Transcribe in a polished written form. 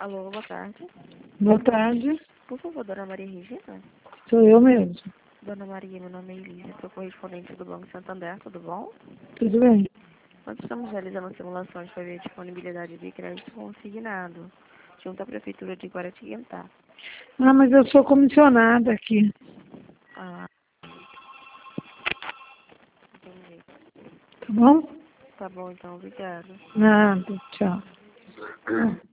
Alô, boa tarde. Boa tarde, Por favor, Dona Maria Regina? sou eu mesmo. Dona Maria, meu nome é Elisa, sou correspondente do Banco Santander, tudo bom? Tudo bem? Nós estamos realizando simulações para ver a disponibilidade de crédito consignado junto à Prefeitura de Guaratinguetá. Ah, mas eu sou comissionada aqui. Ah, entendi. Tá bom? Tá bom, então, obrigada. Nada, tchau.